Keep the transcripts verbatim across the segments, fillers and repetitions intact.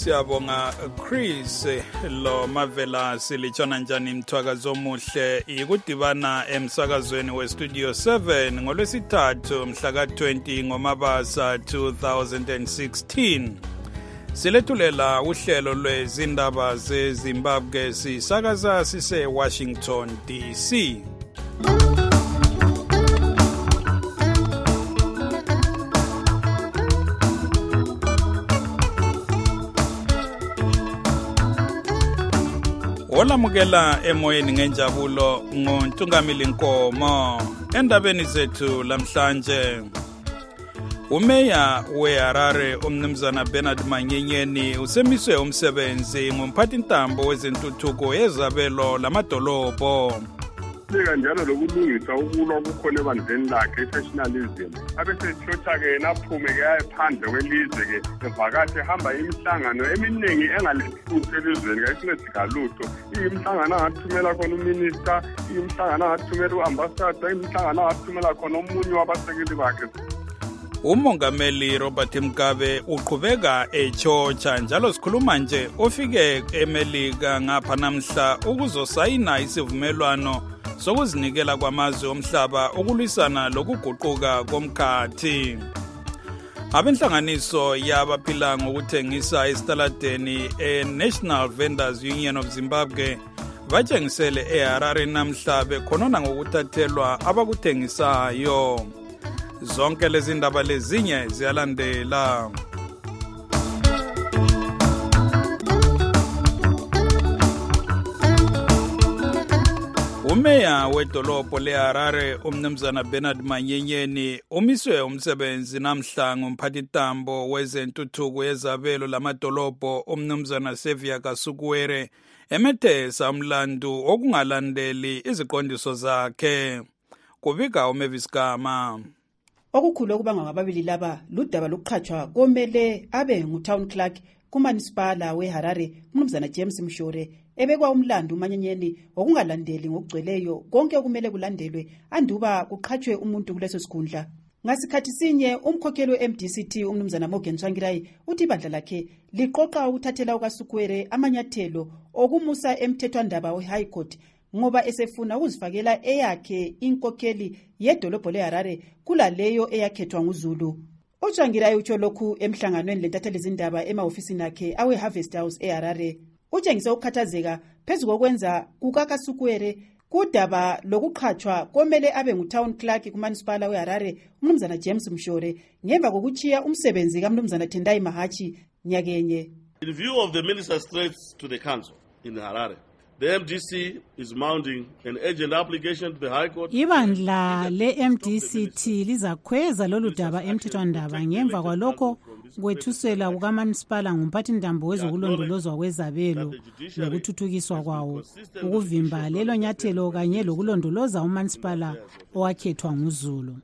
Siyabonga Chris lo mavela silichona njani mthwakazo omuhle ikudibana emsakazweni we Studio seven ngolwesithathu mhla ka twenty ngoMabasa two thousand sixteen. Silethulela uhlelo lwezindaba zeZimbabwe sisakaza sise Washington D C. Olamukela emoyeni ngenjabulo ngoNtungamili Nkomo. Endabeni zethu lamhlanje, umeya weHarare umnumzana Bernard Manyenyeni usemiswe umsebenzi ngumphathintambo wezentuthuko yezabelo lamadolobho. Kanjalo lokulungisa ukulwa okukhona ebandleni lakhe nationalism abesethotha ke naphume ke ayephandle kwelizwe ke evakathi ehamba imihlangano eminingi engalethuthu elizweni kayisinesigalutho imihlangano angathumela khona uminister imihlangano angathumela uambassador imihlangano angathumela khona omunye wabasekeli bakhe. Umongameli Robert Mugabe uqhubeka echocha njalo sikhuluma nje ofike eMelika ngapha namhla ukuzosayina isivumelwano sokuzinikela kwamazwe omhlaba ukulwisana lokuguquka komkhathi. Abenhlanganiso yabaphila ngokuthengisa esitaladeni eNational Vendors Union of Zimbabwe batshengisele eHarare namhla bekhonona ngokuthathelwa abakuthengisayo. Zonke lezi ndaba lezinye ziyalandela. Umeya wedolobho leHarare umnumzana Bernard Manyenyeni umiswe umsebenzi namhla ngumphathintambo wezentuthuko yezabelo lamadolobho umnumzana Sevia Kasukuwere emethesa umlandu okungalandeli iziqondiso zakhe. Kubika uMavis Gama. Okukhulu okubanga ngababili laba ludaba lokuqhatshwa komele abe ngutown clerk kumanisipala weHarare umnumzana James Mshore ebekwa umlando uManyenyeni okungalandeli ngokugcweleyo konke okumele kulandelwe anduba kuqhatshwe umuntu kuleso sikhundla. Ngasikhathi sinye umkhokheli we-M D C T umnumzana Morgan Tsvangirai uthi ibandla lakhe liqoqa ukuthathela uKasukuwere amanyathelo okumusa emthethwandaba we-High Court ngoba esefuna ukuzifakela eyakhe inkokheli yedolobho leHarare kulaleyo eyakhethwa nguZulu. uTsvangirai utsho lokhu emhlanganweni lentatheli zindaba emahofisini akhe awe Harvest House eHarare. Utshengise ukukhathazeka phezu kokwenza kukaKasukuwere kudaba lokuqhatshwa komele abe ngutown clerk kumanisipala weHarare umnumzana James Mshore ngemva kokuchiya umsebenzi kaMnumzana Tendai Mahachi nyakenye. In view of the minister's threats to the council in Harare, the M D C is mounting an urgent application to the High Court. Ibandla le-M D C T lizakhweza lolu daba emthethwandaba ngemva kwalokho kwethusela kukaManisipala ngumphathintambo wezokulondolozwa kwezabelo lokuthuthukiswa kwawo ukuvimba lelo nyathelo kanye lokulondoloza uManisipala owakhethwa nguZulu.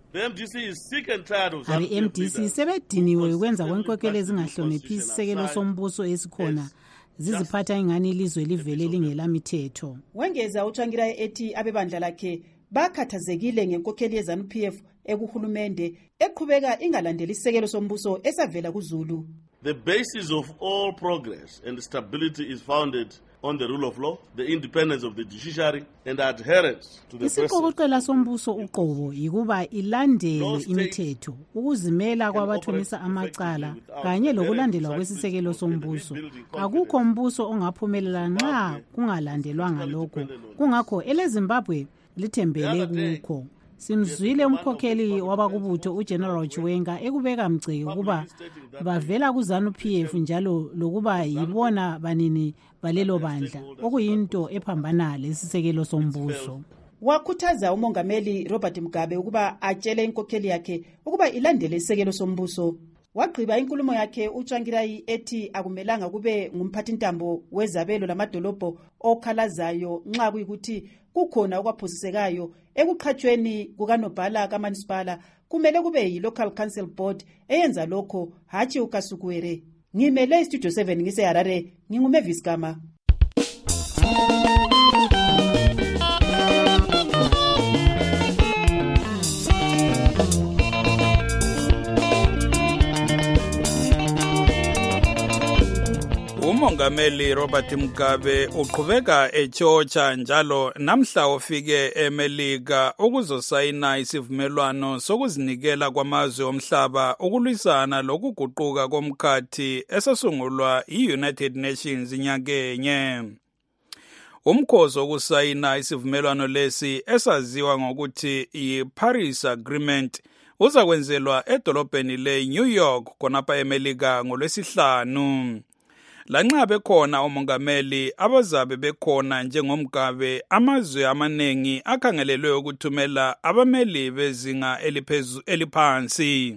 Abe-M D C sebediniwe ukwenza kwenkokhelo ezingahloniphi isisekelo sombuso esikhona ziziphatha ingani ilizwe livele lingelamithetho. Wengeza uTsvangirai ethi abebandla lakhe bakhathazekile ngenkokheli yeZANU P F ekuhulumende eqhubeka ingalandeli isisekelo sombuso esavela kuZulu. The basis of all progress and stability is founded on the rule of law, the independence of the judiciary and adherence to the president. Isiqokoqela sombuso uqobo yikuba ilandele imithetho, ukuzimela kwabathumisa amacala kanye lokulandelwa kwesisekelo sombuso. Akukho umbuso ongaphumelela nxa kungalandelwanga lokho. Kungakho eleZimbabwe lithembele kukho. Simzwile umkhokheli wabakubutho uGeneral Chiwenga ekubeka mgceke ukuba bavela kuZANU P F njalo lokuba yibona banini balelo bandla okuyinto ephambana lesisekelo sombuso. Wakhuthaza umongameli Robert Mugabe ukuba atshele inkokheli yakhe ukuba ilandele isisekelo sombuso. Wagqiba inkulumo yakhe uTsvangirai ethi akumelanga kube ngumphathintambo wezabelo lamadolobho okhalazayo nxa kuyikuthi kukhona okwaphosisekayo ekuqhatshweni kukanobhala kaManisipala kumele kube yi-Local Council Board eyenza lokho hathi uKasukuwere. Ngimele iStudio seven ngiseHarare nginguMavis Gama. umongameli Robert Mugabe uqhubeka eTshotsha njalo namhla ofike eMelika ukuzosayina isivumelwano sokuzinikela kwamazwe omhlaba ukulwisana lokuguquka komkhathi esasungulwa i-United Nations inyakenye. Umkhosi wokusayina isivumelwano lesi esaziwa ngokuthi i-Paris Agreement uzakwenzelwa edolobheni le-New York khonapha eMelika ngolwesihlanu. Lanxa bekhona omongameli abazabe bekhona njengomgabe, amazwe amanengi akhangelelwe ukuthumela abameli bezinga eliphansi.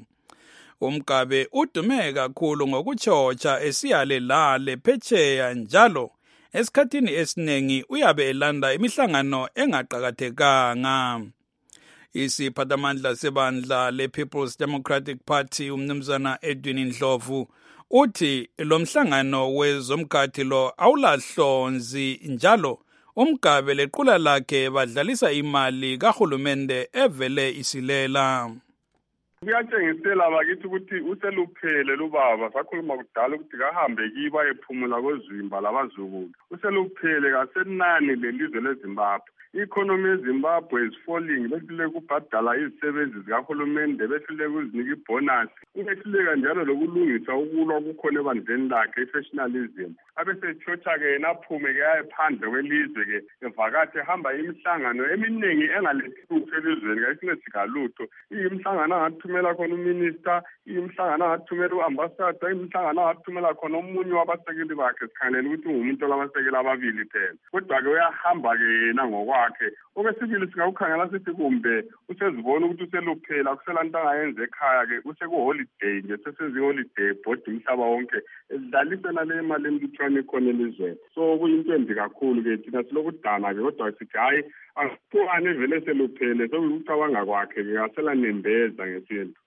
Umgabe udume kakhulu ngokutshotsha esiyale lale phetsheya njalo esikhathini esiningi uyabe elanda imihlangano engaqakathekanga. Isiphathamandla sebandla le-People's Democratic Party umnumzana Edwin Ndlovu uthi lo mhlangano wezomkhathi lo awulahlonzi njalo umgabe lequla lakhe badlalisa imali kahulumende evele isilela. Kuyatshengisela bakithi ukuthi useluphele lubaba sakhuluma kudala ukuthi kahambe kiba ephumula kozimba labazukulu. Useluphele kasenani lelizwe leZimbabwe. I-economy yeZimbabwe is falling. Behluleka ukubhadala izisebenzi zikahulumende, behluleka ukuzinika ibonus, behluleka njalo lokulungisa ukulwa kukhona ebandleni lakhe i-factionalism. Abesetshotsha-ke yena aphume-ke aye phandle kwelizwe-ke evakathe ehamba imihlangano eminingi engalethi lutho elizweni kayisinesigalutho. Iyimhlangano angathumela khona uminister, iyimhlangano angathumela u-ambassador, iyimhlangano angathumela khona omunye wabasekeli bakhe sikhangelela ukuthi ungumuntu olabasekeli ababili phela. Kodwa-ke uyahamba-ke yena ngokwakhe. Okwesibili singawukhangela sithi kumbe usezibona ukuthi useluphela akuselanto angayenza ekhaya-ke usekuholiday nje sesenza iholiday bhodi umhlaba wonke edlalise nale imali emlutshwane khona elizweni. So kuyinto embi kakhulu-ke thina silokudana-ke kodwa sithi hhayi akuphukane vele seluphele sokucabanga kwakhe-ke aselanembeza ngesinto.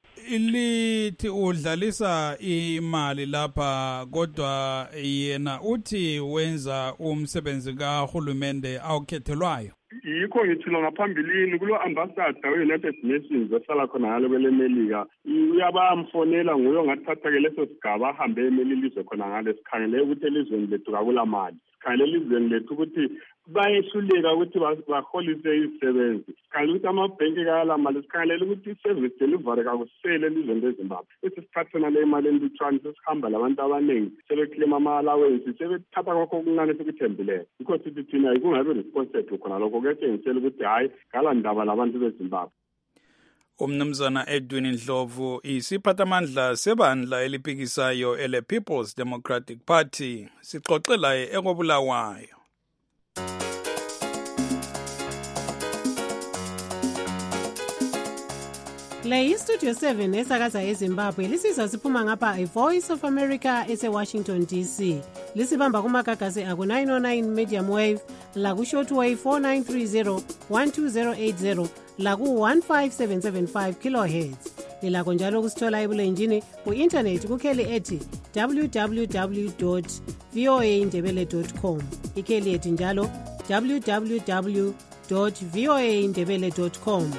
Ilithi udlalisa imali lapha kodwa yena uthi wenza umsebenzi kahulumende awukhethelwayo. Yikho ngithilo ngaphambilini kulo ambassador we-United Nations osala khona ngale kwelemelika uyabamfonela nguyo ngathatha-ke leso sigaba ahambe emelilizwe khona ngale sikhangele ukuthi elizweni lethu kakula mali. Sikhangele elizweni lethu ukuthi bayehluleka ukuthi baholise izisebenzi. Sikhangele ukuthi amabhenki kayala mali. Sikhangele ukuthi i-service delivery kakusele elizweni leZimbabwe. Sesithathena le imali emlutshwane sesihamba labantu abaningi sebeklema ama-allowance sebethatha kwakho okuncane sekuthembileyo. Yikho sithi thina kungabe responsible khona lokho kuyatshengisela ukuthi hhayi ngala ndaba labantu beZimbabwe. Umnumzana Edwin Ndlovu isiphathamandla sebandla eliphikisayo ele People's Democratic Party sixoxela ekobulawayo. Le iStudio seven esakaza eZimbabwe lisizwa siphuma ngapha iVoice of America ese-Washington D C. Lisibamba kumagagasi aku nine oh nine medium wave, laku shortwave four nine three zero one two zero eight zero, laku one five seven seven five kilohertz. Lilakho njalo kusithola ebulenjini ku-internet kukheli ethi w w w dot voa ndebele dot com. Ikheli ethi njalo w w w dot voa ndebele dot com.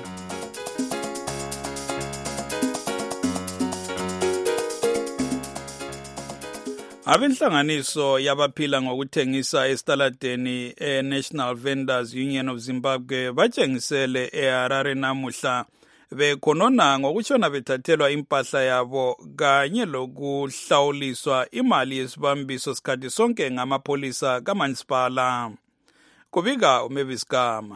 Abenhlanganiso yabaphila ngokuthengisa esitaladeni e-National Vendors Union of Zimbabwe batshengisele eHarare namuhla bekhonona ngokutshona bethathelwa impahla yabo kanye lokuhlawuliswa imali yesibambiso sikhathi sonke ngamapolisa kamasipala. Kubika uMavis Gama.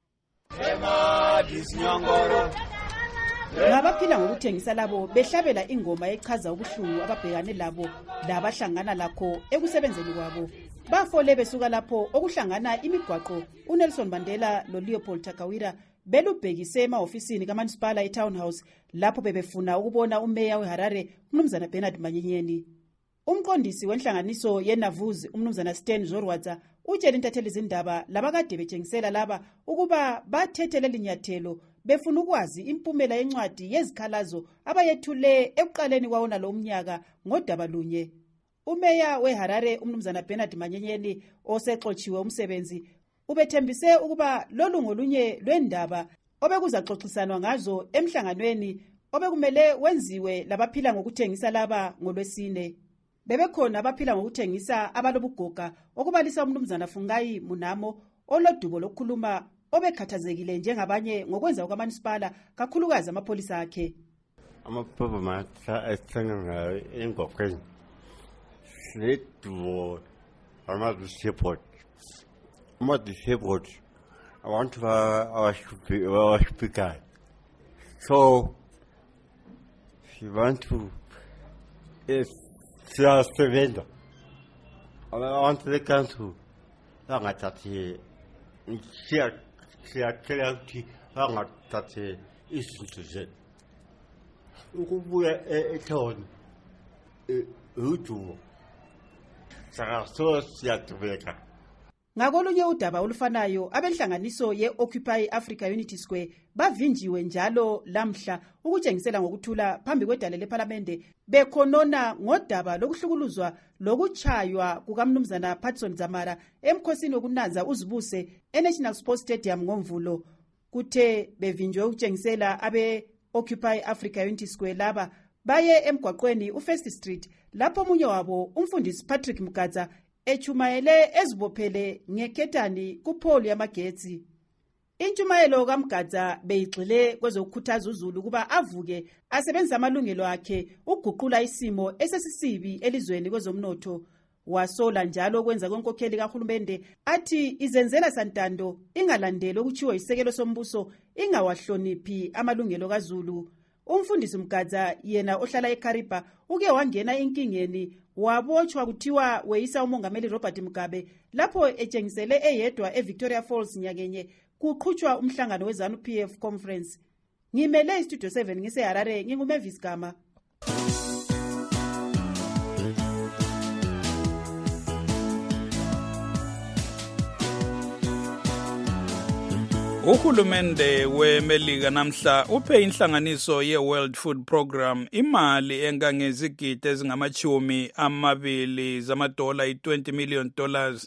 Ngabaphila ngokuthengisa labo behlabela ingoma echaza ubuhlungu ababhekane labo labahlangana lakho ekusebenzeni kwabo. Bafole besuka lapho okuhlangana imigwaqo uNelson Mandela loLeopold Takawira belubhekise ema-ofisini kamasipala eTown House lapho bebefuna ukubona umeya weHarare umnumzana Bernard Manyenyeni. Umqondisi wenhlanganiso yeNavuzi umnumzana Stan Zorwatsa utshela intatheli izindaba labakade betshengisela laba ukuba bathethele linyathelo befuna ukwazi impumela yencwadi yezikhalazo abayethule ekuqaleni kwawona lo umnyaka ngodaba lunye. Umeya weHarare umnumzana Bernard Manyenyeni osexotshiwe umsebenzi ubethembise ukuba lolu ngolunye lwendaba obekuzaxoxisanwa ngazo emhlanganweni obekumele wenziwe labaphila ngokuthengisa laba ngolwesine. Bebekhona abaphila ngokuthengisa abalobugoga okubalisa umnumzana Fungai Munamo olodubo lokukhuluma obekhathazekile njengabanye ngokwenza kwamanisipala kakhulukazi amapholisa akhe. Amaphupho matha ethenga ngayo engokweni siledubo ama-disabled ama-disabled abantu abashupikayo, so sibantu siyasebenza abantu bekantu bangathathi siyacela ukuthi bangathathi izinto zethu ukubuya ethoni udubo sakaso siyadubeka. Ngakolunye udaba olufanayo abenhlanganiso ye-Occupy Africa Unity Square bavinjiwe njalo lamhla ukutshengisela ngokuthula phambi kwedale leParliamente bekhonona ngodaba lokuhlukuluzwa lokuchaywa kukamnumzana Patson Zamara emkhosini wokunanza uzibuse eNational Sports Stadium ngomvulo. Kuthe bevinjwe ukutshengisela abe Occupy Africa Unity Square laba baye emgwaqweni uFirst Street lapho omunye wabo umfundisi Patrick Mgadza echumayele ezibophele ngeketani kupholi yamagetsi. Intshumayelo kaMgadza beyigxile kwezokukhuthaza uZulu kuba avuke asebenza amalungelo akhe ukuguqula isimo esesisibi elizweni kwezomnotho. Wasola njalo ukwenza kwenkokheli kahulumende athi izenzela santando ingalandeli okuchiwe isekelo sombuso ingawahloniphi amalungelo kaZulu. Umfundisi Mgadza yena ohlala eKariba uke wangena inkingeni wabotshwa kuthiwa weyisa umongameli Robert Mugabe lapho etshengisele eyedwa eVictoria Falls nyakenye kuqhutshwa umhlangano weZANU P F conference. Ngimele istudio seven ngiseHarare nginguMavis Gama. Uhulumende weMelika namhla uphe inhlanganiso ye-World Food Program imali engangezigidi ezingamachumi amabili zamadola i-twenty million dollars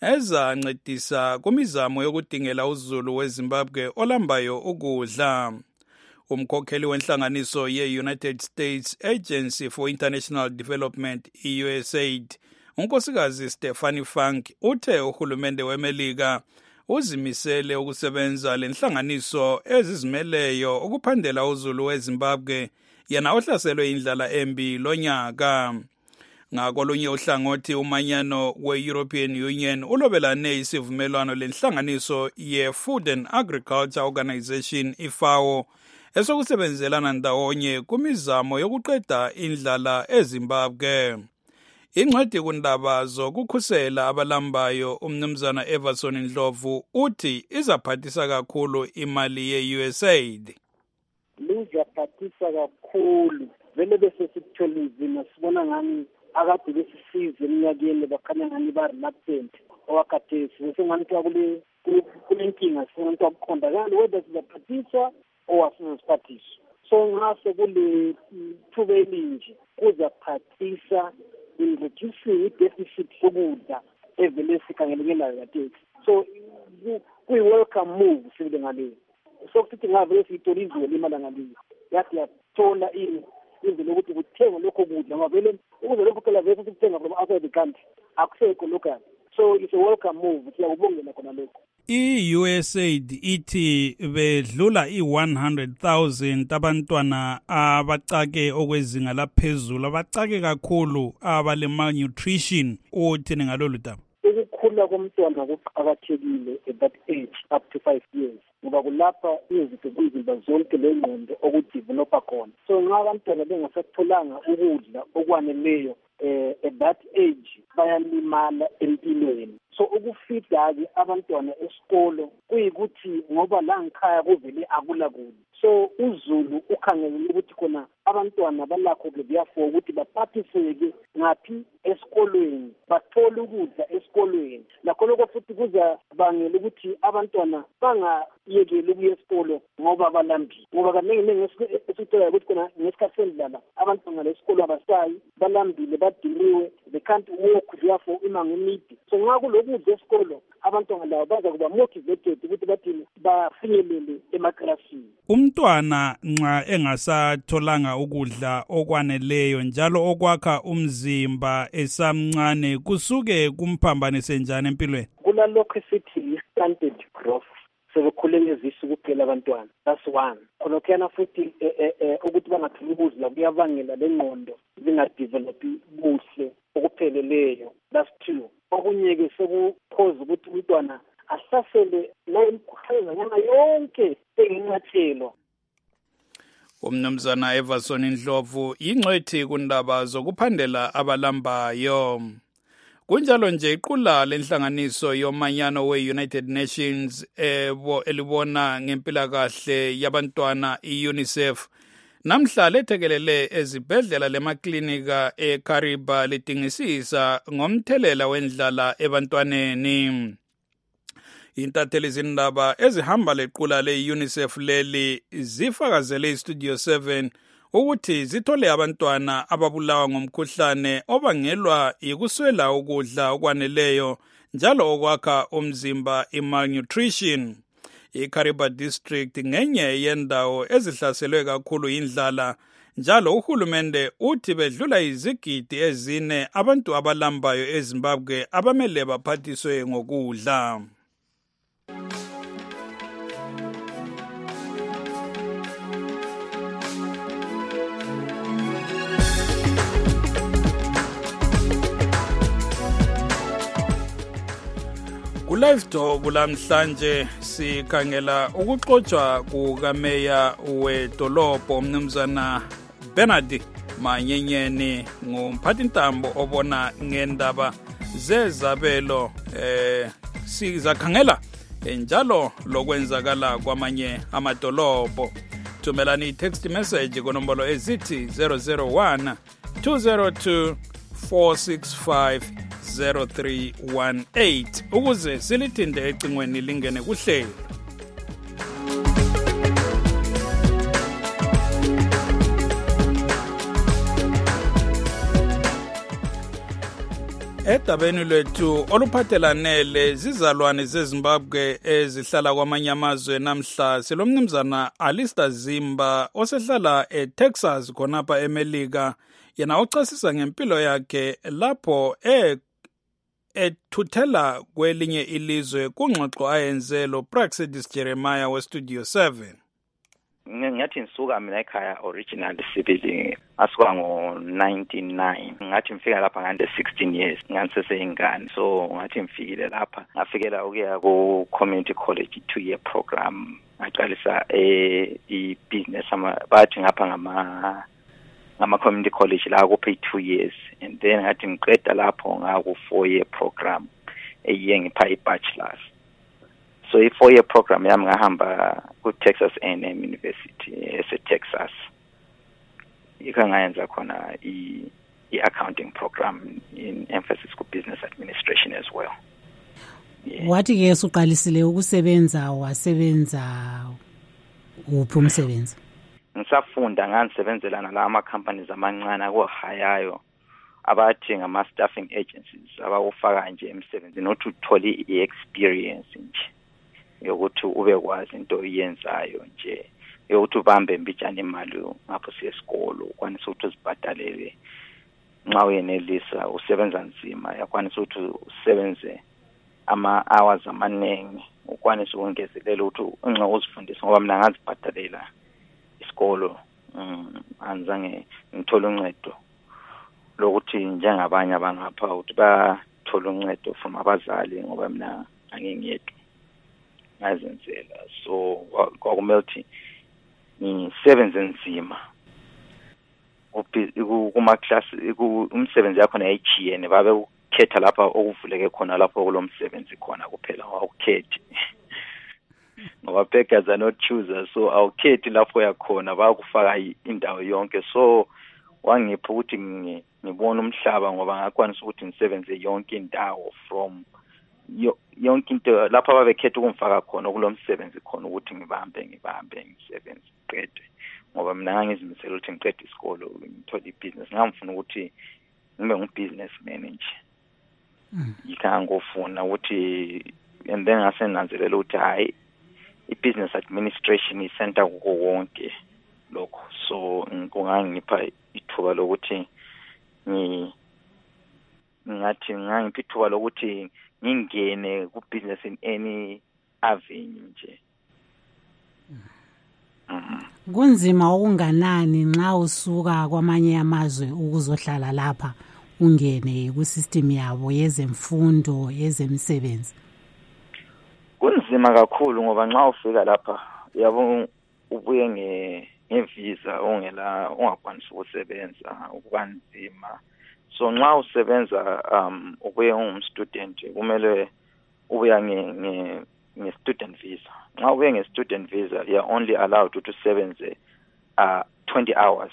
ezancedisa kumizamo yokudingela uZulu weZimbabwe olambayo ukudla. Umkhokheli wenhlanganiso ye-United States Agency for International Development, U S A I D, unkosikazi Stephanie Funk uthe uhulumende weMelika uzimisele ukusebenza lenhlanganiso ezizimeleyo ukuphandela uZulu weZimbabwe yena ohlaselwe indlala embi lonyaka. Ngakolunye uhlangothi umanyano we-European Union ulobelane isivumelwano lenhlanganiso ye-Food and Agriculture Organization I F A O esokusebenzelana ndawonye kumizamo yokuqeda indlala eZimbabwe. Incwadi kundaba zokukhusela abalambayo umnumzana Everson Ndlovu uthi izaphathisa kakhulu imali ye-U S A I D. Lizaphathisa kakhulu vele bese sikutholizima sibona ngani akade besisize eminyakeni bakhanya ngani ba-reluctant owakhathesi sengani kuthiwa kule kulenkinga sengani kuthiwa kuqondakali whether sizaphathiswa or asizaphathiswa. So ngase kule thuba elinje kuzaphathisa in reducing i-deficit sokudla evele sikhangelekelayo kathesi. So kuyi-welcome move sibile ngaleyo. So kusithi ngavele siyitolizwe imali ngaleyo yathi yathola indlela yokuthi kuthengwe lokho kudla ngavele ukuze lokho phela vele sikuthenga from outside the country akusekho local. So it's a welcome move siyakubongela khona lokho. I-U S A I D ithi bedlula i-one hundred thousand abantwana abacake okwezinga laphezulu abacake kakhulu abale malnutrition. Uthini ngalolu daba? Ukukhula komntwana kuqakathekile at that age up to five years ngoba kulapha izitho zomzimba zonke lengqondo okudevelopa khona. So nxa abantwana bengasatholanga ukudla okwaneleyo eh, at that age bayalimala empilweni. So ukufida-ke abantwana esikolo kuyikuthi ngoba la ngikhaya kuvele akula kudla. So uZulu ukhangelele ukuthi khona abantwana balakho therefore ukuthi baphathiseke ngaphi esikolweni bathole ukudla esikolweni. Lakho lokho futhi kuzabangela ukuthi abantwana bangayekeli ukuya esikolo ngoba balambile. Ngoba kaningi esithola ukuthi khona ngesikhathi sendlala abantwana lesikolo abasayi balambile badiniwe they can't walk therefore ima ngemidi. So nxa kulokudla esikolo abantwana labo baza kuba motivated ukuthi bathi bafinyelele emaklasini. Umntwana nxa engasatholanga ukudla okwaneleyo njalo okwakha umzimba esamncane kusuke kumphambanise njani empilweni? Kulalokho esithi stunted growth. Sebekhule ngezisi kuphela abantwana. That's one. Khonokena futhi ukuthi bangatholi ukudla kuyabangela lengqondo zingadevelopi kuhle okupheleleyo. That's two. Okunye-ke sekuphoza ukuthi umntwana asasele nayimkhuhlanyana yonke enginyathelo. Umnumzana Everson Ndlovu ingcwethi kundaba zokuphandela abalambayo. Kunjalo nje iqula lenhlanganiso yomanyano we-United Nations ebo elibona ngempilakahle yabantwana i-UNICEF namhla lethekelele ezibhedlela lemaklinika eKariba lidingisisa ngomthelela wendlala ebantwaneni. Intatheli zindaba ezihamba lequla le-UNICEF leli zifakazele iStudio seven ukuthi zithole abantwana ababulawa ngomkhuhlane obangelwa yikuswela ukudla okwaneleyo njalo okwakha umzimba i-malnutrition. IKariba district ngenye yendawo ezihlaselwe kakhulu indlala njalo uhulumende uthi bedlula izigidi ezine abantu abalambayo eZimbabwe abamele baphathiswe ngokudla. Live Talk kulamhlanje sikhangela ukuxoxwa kukameya wedolobho umnumzana Bernard Manyenyeni ngumphathintambo obona ngendaba zezabelo eh sizakhangela njalo lokwenzakala kwamanye amadolobho. Thumelani text message kunombolo ezithi zero zero one two zero two four six five zero three one eight ukuze silithinde ecingweni lingene kuhlelo. Edabeni lwethu oluphathelane lezizalwane zeZimbabwe ezihlala kwamanye amazwe namhla silomnumzana Alistair Zimba osehlala eTexas khonapha eMelika yena ochasisa ngempilo yakhe lapho e ethuthela kwelinye ilizwe kungxoxo ayenze lo Praxedis Jeremiah weStudio seven. Ngathi ngisuka mina ekhaya originally sibili asuka ngo ninety-nine ngathi ngifika lapha ngande sixteen years nganiseseyingane so ngathi ngifikile lapha ngafikela ukuya ku community college two year program ngaqalisa eh i business ama bathi ngapha ngama ngama community college la kuphe two years and then ngathi ngiqeda lapho ngaku four year program eyiye ngipha i bachelor's. So i four year program yami ngahamba ku Texas A and M University ese Texas. Ikangayenza khona i i accounting program in emphasis ku business administration as well. Yeah. Wathi ke usuqalisile ukusebenza wasebenza uphi umsebenzi? Ngisafunda nganisebenzelana la ama companies amancane akuhayayo abathi ngama staffing agencies abawufaka nje emsebenzini nothi uthole i experience nje yokuthi ube kwazi into oyenzayo nje yokuthi ubambe mbijana imali ngapho siyesikolo kwanisa ukuthi uzibhadalele nxa uyenelisa usebenza nzima yakwanisa ukuthi usebenze ama hours amaningi ukwanisa ukungezelela ukuthi unxa uzifundisa ngoba mina ngazibhadalela isikolo anzange ngithola uncedo lokuthi njengabanye abangapha ukuthi bathola uncedo from abazali ngoba mina angingiyedwa ngazenzela so kwakumele ukuthi ngisebenze nzima kuma class umsebenzi yakho nayijiyene babe ukhetha lapha okuvuleke khona lapho kulomsebenzi khona kuphela awukhethi ngoba beggars are not choosers so awukhethi lapho yakhona bayakufaka indawo yonke so wangipha ukuthi ngibone umhlaba ngoba ngakwanisa ukuthi ngisebenze yonke indawo from yonke into lapha babekhetha ukumfaka khona kulomsebenzi khona ukuthi ngibambe ngibambe ngisebenze qede ngoba mina ngangizimisela ukuthi ngiqede isikolo ngithole ibusiness ngamfuna ukuthi ngibe ngu-businessman nje yikha ngofuna ukuthi and then ngasenanzelela ukuthi hayi i-business administration isenta kuko wonke lokho. So kungangipha ithuba lokuthi ngi ngathi ngangipha ithuba lokuthi ngingene ku business in any avenue nje. Kunzima okunganani nxa usuka kwamanye amazwe ukuzohlala lapha ungene ku system yabo yezemfundo yezemsebenzi? Kunzima kakhulu ngoba nxa ufika lapha yabo ubuye nge ngevisa ongela ungakwanisi ukusebenza ukubanzima. So nxa usebenza um ubuye ungumstudent kumele ubuya nge nge nge student visa. Nxa ubuye nge student visa you are only allowed to sebenze uh twenty hours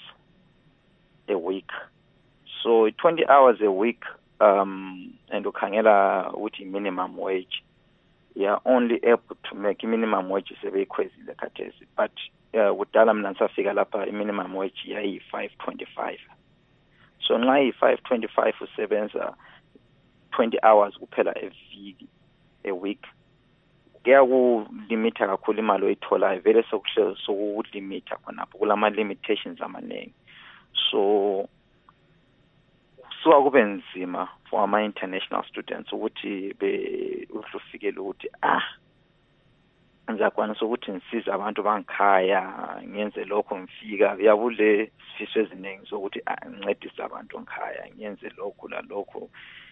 a week. So twenty hours a week um and ukhangela ukuthi minimum wage, you are only able to make minimum wage sebeyikhwezile khathesi, but uh, kudala mina ngisafika lapha minimum wage yayi five twenty-five. So nxa yi five twenty-five usebenza twenty hours kuphela a week a week kuyakulimita kakhulu imali oyitholayo, vele sokuhle sokulimita khonapho kulama limitations amaningi. So so kube nzima for ama international students ukuthi be ufifikele ukuthi ah ngiyakwanisa ukuthi ngisize abantu bangikhaya ngenze lokho ngifika yabule sifiso eziningi sokuthi ngincedise abantu ngikhaya ngenze lokho la lokho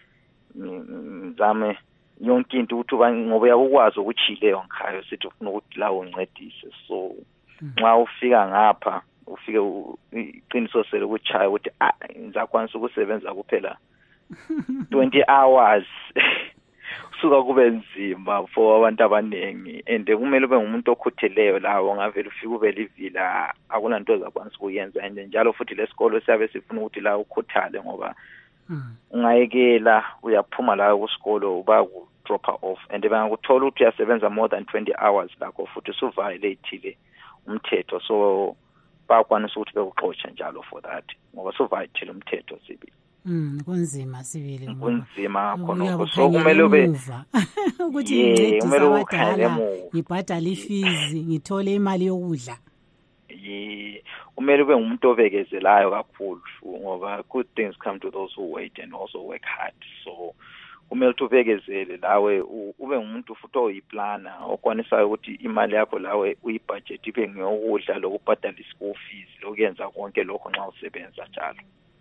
ngizame yonke into ukuthi ngoba yakwazi ukuthi leyo ngikhaya sithi ufuna ukuthi la uncedise. So nxa ufika ngapha ufike iqiniso sele ukuchaya ukuthi ah ngizakwanisa ukusebenza kuphela twenty hours suka kube nzima for abantu abaningi, and kumele ube ngumuntu okhutheleyo lawo ngavela ufike ube livila akunanto ezakwanisa ukuyenza. And njalo futhi lesikolo siyabe sifuna ukuthi la ukhuthale ngoba ungayekela uyaphuma la kusikolo uba ku drop off, and bangakuthola ukuthi uyasebenza more than twenty hours lakho futhi su violate umthetho. So bakwanisa ukuthi bekuxotsha njalo for that ngoba su violate umthetho sibili. Mm, kunzima sibili ngoba kunzima khona. So kumele ube ukuthi ngincedise abadala ngibhadala ifees ngithole imali yokudla. Yeah, kumele ube ngumuntu obekezelayo kakhulu ngoba good things come to those who wait and also work hard. So kumele ubekezele lawe ube ngumuntu futhi oyiplana okwanisayo ukuthi imali yakho lawe uyibudget ibe ngiyokudla lokubhadala ischool fees lokuyenza konke lokho nxa usebenza njalo.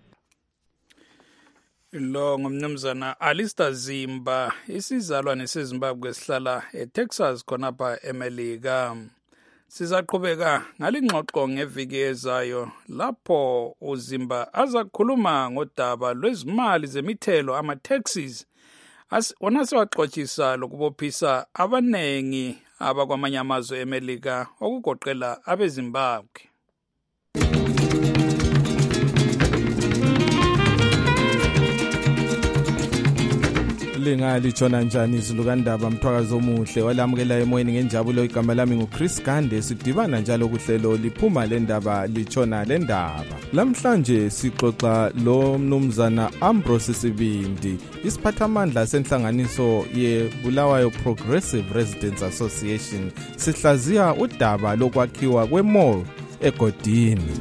Lo ngumnumzana Alistair Zimba, isizalwane seZimbabwe sihlala eTexas khonapha eMelika. Sizaqhubeka ngalingxoxo ngeviki ezayo lapho uZimba azakhuluma ngodaba lwezimali zemithelo ama-taxes wona sewaxoxisa lokubophisa abanengi abakwamanye amazwe eMelika okugoqela abeZimbabwe. Linga litshona njani izilukandaba mthwakazi omuhle walamukela emoyeni ngenjabulo. Igama lami nguChris Gande, sidibana njalo kuhlelo liphuma lendaba litshona lendaba. Lamhlanje sixoxa lo mnumzana Ambrose Sibindi, isiphathamandla senhlanganiso ye Bulawayo Progressive Residents Association, sihlaziya udaba lokwakhiwa kwemall egodini.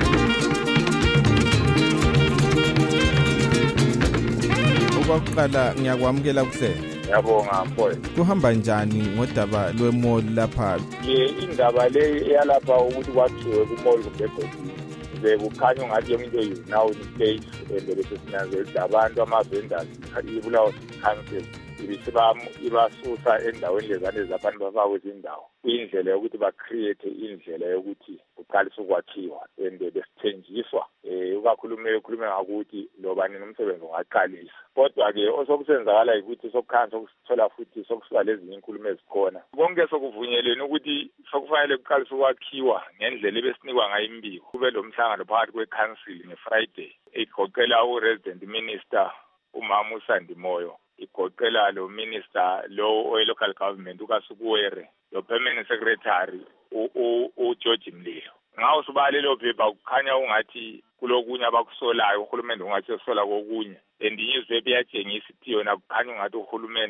Okwaqala ngiyakwamukela kuhle. Ngiyabonga mfowethu. Kuhamba njani ngodaba lwemall lapha? Ye indaba le eyalapha ukuthi kwathiwe kumall kubegodini. Ze kukhanya ngathi yonke into is now in place ebele sesinanzela abantu ama-vendors ibulawa council ibisiba ibasusa endaweni lezane zabantu bafakwe izindawo indlela yokuthi ba-create indlela yokuthi kuqalisa ukwakhiwa and besithenjiswa um ukakhulume ukhulume ngakuthi lobani nomsebenzi ungaqalisa. Kodwa-ke osokusenzakala yikuthi sokukhanya sokusithola futhi sokusuka lezinye inkulumo ezikhona konke sokuvunyelweni ukuthi sokufanele kuqalisa ukwakhiwa ngendlela ebesinikwa ngayo imbiko. Kube lo mhlangano phakathi kwe-council nge-Friday igoqela u-resident minister umama uSandi Moyo, igoqela lo minister lo we-local government uKasukuwere, lo permanent secretary uGeorge Mlilo. Nga usubale lo phepha kukhanya ungathi kulokunye abakusolayo uhulumende ungathi usola kokunye, and izwe beyatshengisa ukuthi yona kukhanya ungathi uhulumende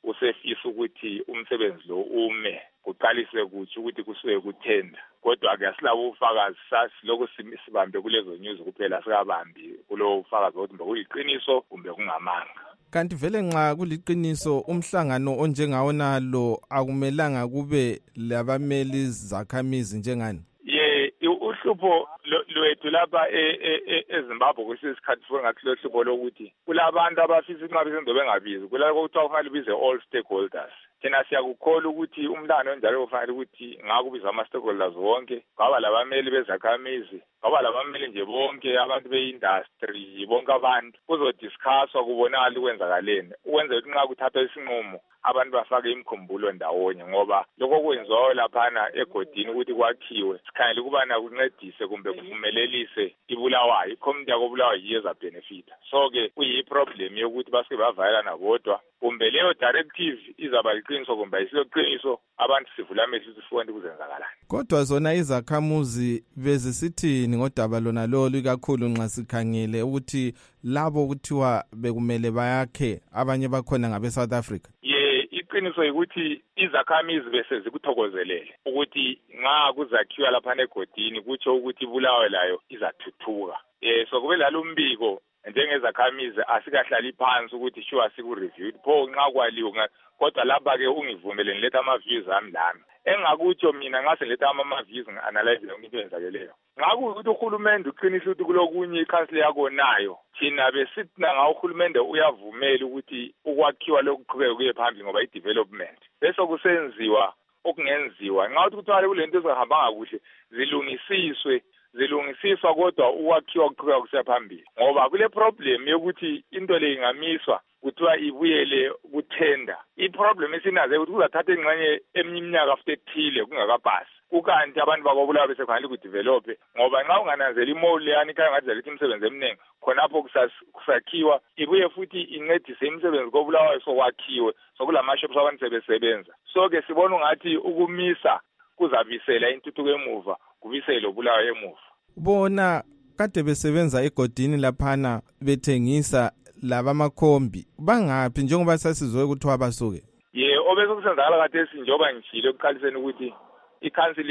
usefisa ukuthi umsebenzi lo ume kuqalise kuthi ukuthi kusuke kuthenda kodwa ke asilabo ufakazi sasiloko sibambe kulezo news kuphela sikabambi kulo ufakazi ukuthi kuyiqiniso kumbe kungamanga. Kanti vele nxa kuliqiniso umhlangano onjengawona lo akumelanga kube labameli zakhamizi njengani? Ye uhlupho lwethu lapha eZimbabwe kwesisikhathi ngathi lo hlupho lokuthi kulabantu abafisa inqabi sendobe engabizi kulako kuthiwa kufanele bize all stakeholders. Thina siyakukholwa ukuthi umlando onjalo ufanele ukuthi ngakubiza ama-stakeholders wonke, ngaba labameli bezakhamizi, ngaba labameli nje bonke abantu be-industry, bonke abantu kuzodiscusswa kubonakala ukwenzakaleni ukwenzela ukuthi nxa kuthathwa isinqumo abantu bafake imkhumbulo ndawonye ngoba lokho kwenziwayo laphana egodini ukuthi kwakhiwe sikhangele ukubana kuncedise kumbe kuvumelelise ibulawayo icommunity yakobulawayo yiyo ezabenefita. So-ke kuyiproblem yokuthi basuke bavayelana bodwa kumbe leyo directive izaba liqiniso kumbe ayisiyoqiniso abantu sivula amehlo sifunda kuzenzakalani. Kodwa zona izakhamuzi bezisithini ngodaba lona lolu ikakhulu nxa sikhangele ukuthi labo kuthiwa bekumele bayakhe abanye bakhona ngabe South Africa? Iqiniso ukuthi izakhamizi bese zikuthokozelele ukuthi nxa kuzakhiwa lapha egodini kutsho ukuthi ibulawe layo izathuthuka. Eh so kube lalo umbiko njengezakhamizi asikahlali phansi ukuthi sure siku-review pho nxa kwaliwe kodwa lapha ke ungivumele ngiletha ama-views ami lami engakutsho mina nxa sengiletha ama-views ngi-analyze yonke into eyenzakeleyo nxa kuyukuthi uhulumende uqinisa ukuthi kulokunye ikhansile yakho nayo thina besithi nga uhulumende uyavumela ukuthi ukwakhiwa lokuqhubeka kuye phambili ngoba i-development bese kusenziwa okungenziwa nxa ukuthi kuthiwa kulento ezingahambanga kuhle zilungisiswe zilungisiswa kodwa ukwakhiwa kuqhubeka kusiya phambili ngoba kule problem yokuthi into le ingamiswa kuthiwa ibuyele kuthenda. I-problem esinaze ukuthi kuzathatha ingxenye eminye iminyaka after ethile kungakapasi kukanti abantu bakobulawa bese kufanele kudevelophe ngoba nxa ungananzela imoli yani khaya ngathi zalithi imisebenzi eminingi khonapho kusakhiwa ibuye futhi incedise imisebenzi kobulawayo sokwakhiwe sokulama-shops abantu sebesebenza. So-ke sibona ungathi ukumisa kuzabisela intuthuko emuva kubisele obulawayo emuva. Bona kade besebenza egodini laphana bethengisa laba makhombi bangaphi njengoba sasizwe ukuthi wabasuke? Ye obese kusenzakala kade esinjoba ngishilo ekuqaliseni ukuthi i-council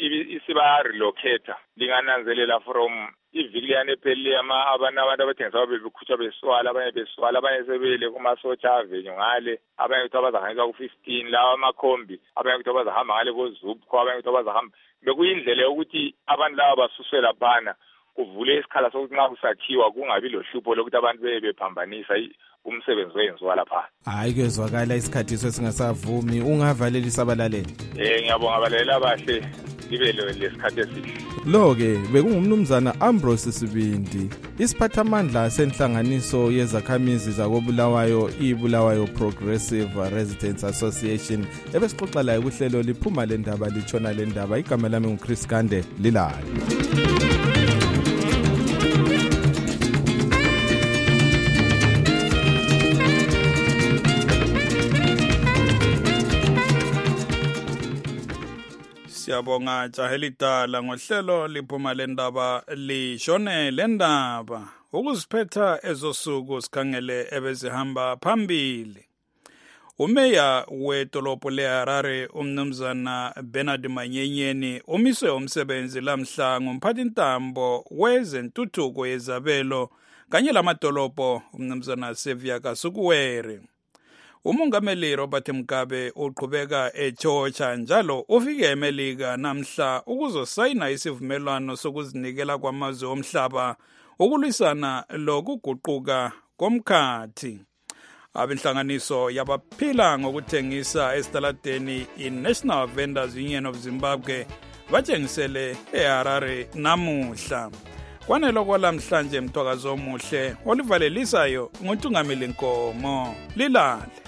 isiba relocator lingananzelela from iviki liyane epheli ama abantu abantu abathengisa bebekhutshwa beswala abanye beswala abanye sebele kuma-socha avenue ngale abanye ukuthi abazahamba ku-fifteen lawa amakhombi abanye ukuthi abazahamba ngale kozupco abanye ukuthi abazahamba bekuyindlela yokuthi abantu laba basuswe laphana kuvule isikhala sokuthi nxa kusakhiwa kungabi lohlupho lokuthi abantu beye bephambanisa umsebenzi oyenziwa lapha. Hayi kezwakala isikhathi sesingasavumi ungavalelisa abalaleli. Eh ngiyabonga abalaleli abahle libe lesikhathi esihle. Lo-ke bekungumnumzana Ambrose Sibindi isiphathamandla senhlanganiso yezakhamizi zakobulawayo iBulawayo Progressive Residents Association ebesixoxa layo kuhlelo liphuma le ndaba litshona le ndaba igama lami nguChris Kande lilalo. Siyabonga Jahelidala ngohlelo liphuma lendaba lishone lendaba ukuziphetha ezosuku sikhangele ebezihamba phambili. Umeya wedolopho leHarare umnumzana Bernard Manyenyeni umiswe umsebenzi lamhla ngumphathintambo wezentuthuko yezabelo kanye lamadolopho umnumzana Sevia Kasukuwere. Umongameli Robert Mugabe uqhubeka eTshotsha njalo ufike eMelika namhla ukuzosayina isivumelwano sokuzinikela kwamazwe omhlaba ukulwisana lokuguquka komkhathi. Abinhlanganiso yabaphila ngokuthengisa esitaladeni iNational Vendors Union of Zimbabwe batshengisele eHarare namuhla. Kwanelo kwalamhlanje mthwakazo omuhle olivalelisayo nguNtungameli Nkomo lilale.